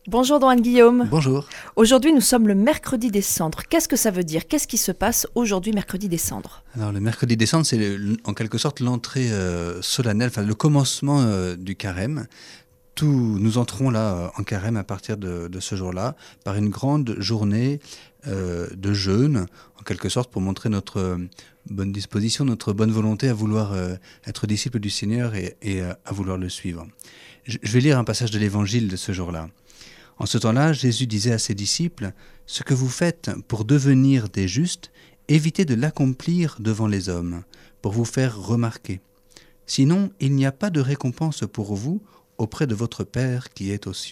Bonjour Doine Guillaume. Bonjour. Aujourd'hui nous sommes le mercredi des cendres. Qu'est-ce que ça veut dire? Qu'est-ce qui se passe aujourd'hui mercredi des cendres? Alors le mercredi des cendres, c'est en quelque sorte l'entrée solennelle, enfin le commencement du carême. Nous entrons là en carême à partir de ce jour-là par une grande journée de jeûne, en quelque sorte pour montrer notre bonne disposition, notre bonne volonté à vouloir être disciple du Seigneur et à vouloir le suivre. Je vais lire un passage de l'Évangile de ce jour-là. En ce temps-là, Jésus disait à ses disciples : « Ce que vous faites pour devenir des justes, évitez de l'accomplir devant les hommes, pour vous faire remarquer. Sinon, il n'y a pas de récompense pour vous auprès de votre Père qui est aux cieux. »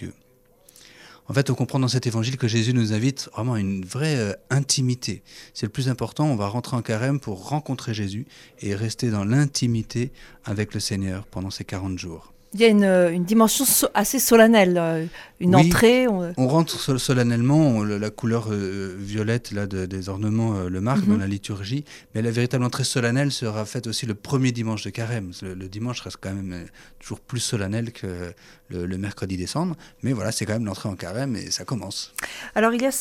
En fait, on comprend dans cet évangile que Jésus nous invite vraiment à une vraie intimité. C'est le plus important, on va rentrer en carême pour rencontrer Jésus et rester dans l'intimité avec le Seigneur pendant ces 40 jours. Il y a une dimension assez solennelle, une entrée. On rentre solennellement, la couleur violette là, des ornements le marque dans la liturgie, mais la véritable entrée solennelle sera faite aussi le premier dimanche de carême. Le dimanche reste quand même toujours plus solennel que le mercredi des cendres, mais voilà, c'est quand même l'entrée en carême et ça commence. Alors il y a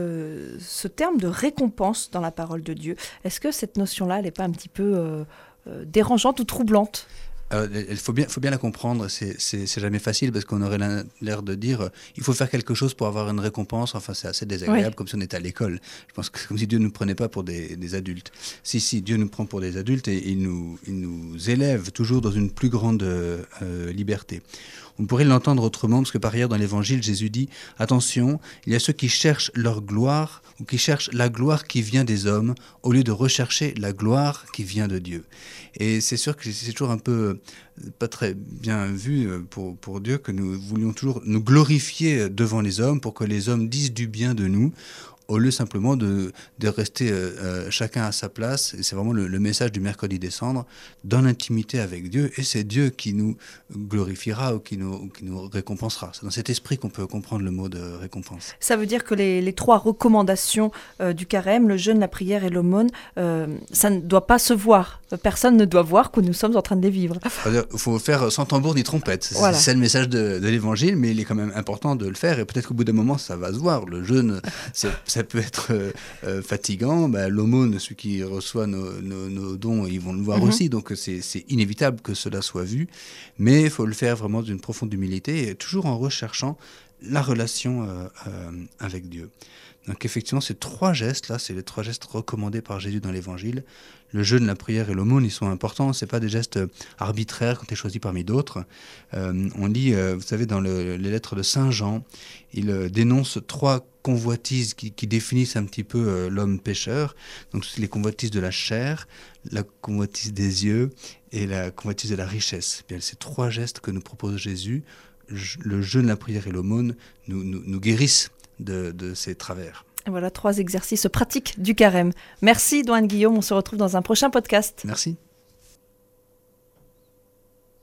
ce terme de récompense dans la parole de Dieu. Est-ce que cette notion-là, elle n'est pas un petit peu dérangeante ou troublante ? Il faut bien la comprendre, c'est jamais facile parce qu'on aurait l'air de dire il faut faire quelque chose pour avoir une récompense, enfin c'est assez désagréable, comme si on était à l'école. Je pense que c'est comme si Dieu ne nous prenait pas pour des adultes. Si, Dieu nous prend pour des adultes et il nous élève toujours dans une plus grande liberté. On pourrait l'entendre autrement parce que par ailleurs dans l'Évangile, Jésus dit « Attention, il y a ceux qui cherchent leur gloire ou qui cherchent la gloire qui vient des hommes au lieu de rechercher la gloire qui vient de Dieu. » Et c'est sûr que c'est toujours un peu pas très bien vu pour Dieu que nous voulions toujours nous glorifier devant les hommes pour que les hommes disent du bien de nous, au lieu simplement de rester chacun à sa place. Et c'est vraiment le message du mercredi des cendres, dans l'intimité avec Dieu. Et c'est Dieu qui nous glorifiera ou qui nous récompensera. C'est dans cet esprit qu'on peut comprendre le mot de récompense. Ça veut dire que les trois recommandations du carême, le jeûne, la prière et l'aumône, ça ne doit pas se voir. Personne ne doit voir que nous sommes en train de les vivre. Il faut faire sans tambour ni trompette. Voilà. C'est le message de l'Évangile, mais il est quand même important de le faire. Et peut-être qu'au bout d'un moment, ça va se voir. Le jeûne, ça peut être fatigant. L'aumône, ceux qui reçoivent nos dons, ils vont le voir aussi. Donc c'est inévitable que cela soit vu. Mais il faut le faire vraiment d'une profonde humilité et toujours en recherchant la relation avec Dieu. Donc effectivement, ces trois gestes-là, c'est les trois gestes recommandés par Jésus dans l'Évangile. Le jeûne, la prière et l'aumône, ils sont importants. Ce n'est pas des gestes arbitraires quand tu es choisi parmi d'autres. On lit, vous savez, dans les lettres de Saint Jean, il dénonce trois convoitises qui définissent un petit peu l'homme pécheur. Donc c'est les convoitises de la chair, la convoitise des yeux et la convoitise de la richesse. Bien, ces trois gestes que nous propose Jésus, le jeûne, la prière et l'aumône, nous guérissent de ces travers. Voilà 3 exercices pratiques du carême. Merci Doine Guillaume, on se retrouve dans un prochain podcast. Merci.